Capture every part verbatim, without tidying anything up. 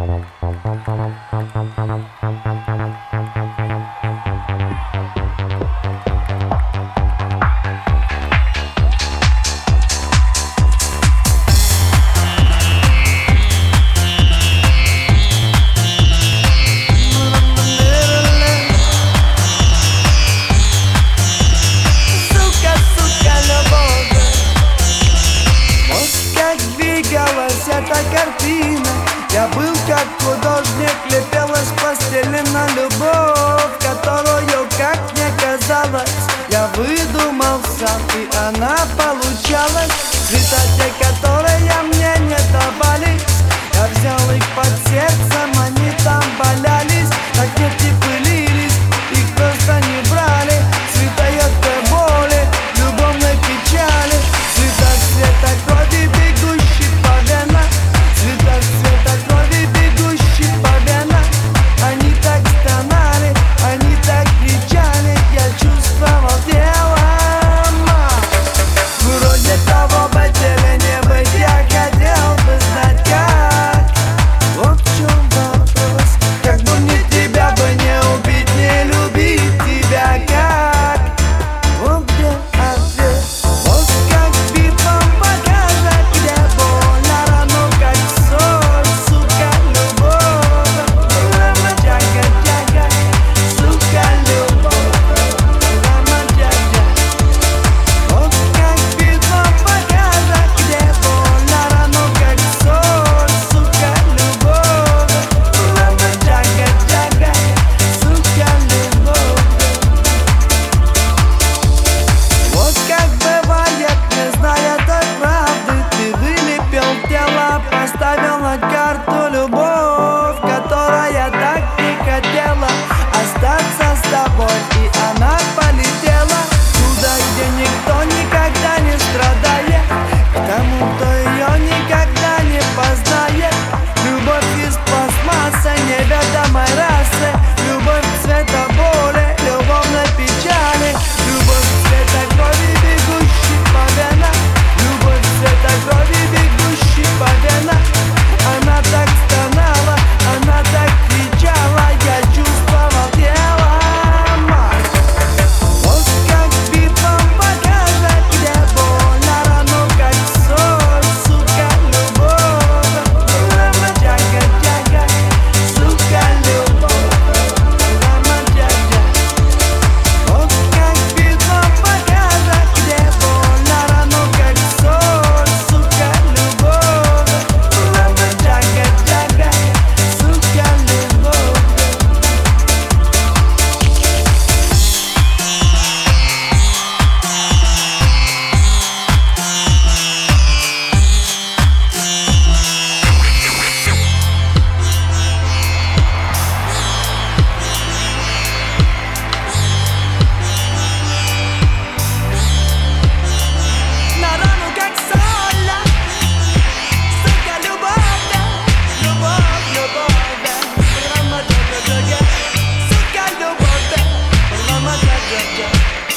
Эта картина, я был как художник, лепилась в постели на любовь, которую, как мне казалось, я выдумал сам, и она получалась. Цвета те, которые мне не давались, я взял их под сердцем, они там валялись, так нет и пылились, их просто не брали. Цвета этой боли, любовной печали, цвета цвета крови, бегущей по венам, цвета цвета крови, бегущей по венам. Они так стонали, они так кричали, я чувствовал телом. Вроде того быть или не быть, я хотел бы знать как. Вот в чем вопрос, как бы мне тебя бы не убить, не любить тебя как. Вот где ответ, вот как битвам покажет, где больно, равно как соль, сука, любовь. Лама джага джага, сука, любовь. Лама джага. Вот как битвам покажет, где больно, равно как соль, сука, любовь. Лама джага джага, сука, любовь. Вот как бывает, не зная той правды, ты вылепил тело, поставил на карту любовь, которая так не хотела остаться с тобой, и она полетела туда, где никто никогда не страдает, к тому, кто ее никогда не познает. Любовь из пластмассы неведомой расы, любовь цвета боли, любовной печали, любовь цвета крови, бегущей по венам, любовь цвета крови, бегущей по венам. Она так стонала, она так кричала, я чувствовал телом. Вот как битвам покажет, где больно, равно как соль, сука, любовь. Лама джага джага, сука, любовь. Лама джага. Вот как битвам покажет, где больно, равно как соль, сука, любовь. Лама джага джага, сука, любовь. На рану как соль, сука, любовь, да, любовь, любовь, да. Лама джага джага, сука, любовь, да. Лама джага джага.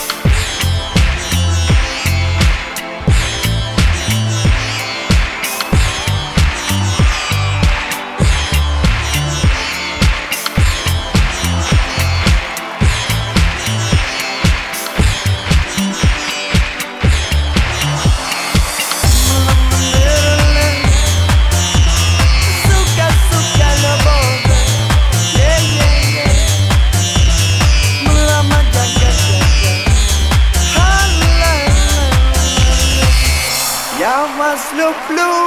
Сука, сука, любовь, е-е-е. Лама джага джага. Ха-ла-ла-ла. Я вас люблю.